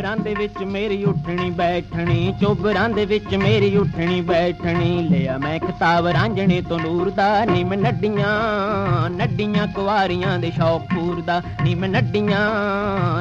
ਚੋਬਰਾਂ ਦੇ ਵਿੱਚ ਮੇਰੀ ਉੱਠਣੀ ਬੈਠਣੀ, ਚੋਬਰਾਂ ਦੇ ਵਿੱਚ ਮੇਰੀ ਉੱਠਣੀ ਬੈਠਣੀ। ਲਿਆ ਮੈਂ ਖਿਤਾਬ ਰਾਂਝਣੇ ਤੋਂ ਨੂਰ ਦਾ, ਨੀ ਮੈਂ ਨੱਡੀਆਂ ਨੱਡੀਆਂ ਕੁਆਰੀਆਂ ਦੇ ਸ਼ੌਕ ਪੂਰਦਾ, ਨੀ ਮੈਂ ਨੱਡੀਆਂ